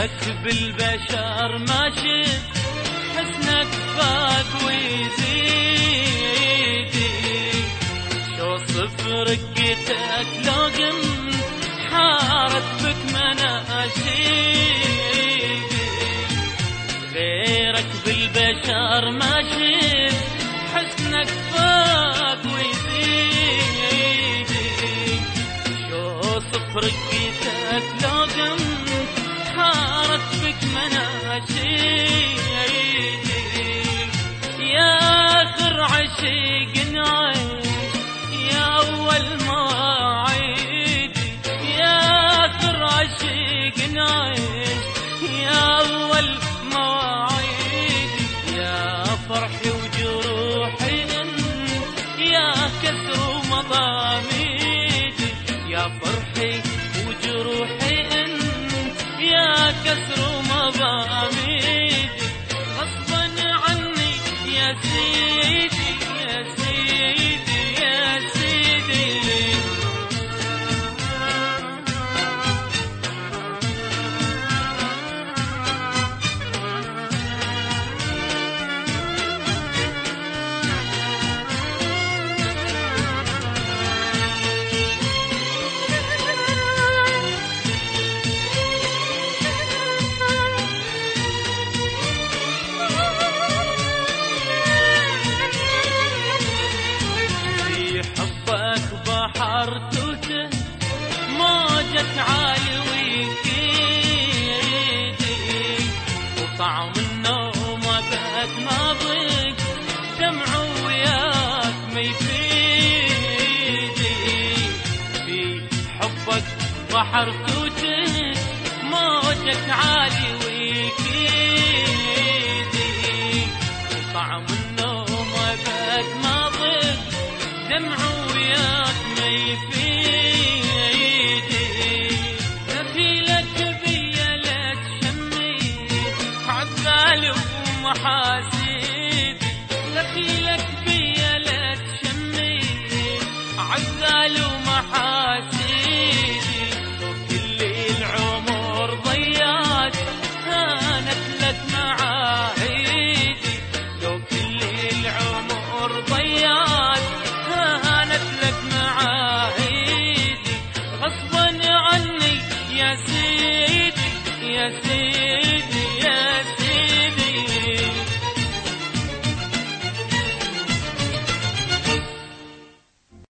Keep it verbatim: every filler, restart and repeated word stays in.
غيرك بالبشر ما شفت حسنك فاق ويزيدي، شو صف رقتك لو قمت حارت بك مناشيدي، غيرك بالبشر ما شفت حسنك فاق ويزيدي، شو صف رقتك لو قمت حارت بك مناشيدي، يا آخر عشيق نعيش يا أول مواعيدي، يا آخر عشيق نعيش يا أول مواعيدي، يا فرحي وجروحي انت يا كسر ومضاميدي، يا فرحي وجروحي انت يا كسر ومضاميدي، غصبا عني يا سيدي يا سيدي يا سيدي. بحر توته موجك عالي ويكيدي، وطعم النوم بعد ما ضيق دمع وياك ما يفيدي، في حبك بحر توته موجك عالي ويكيدي، وطعم النوم بعد ما ضيق دمع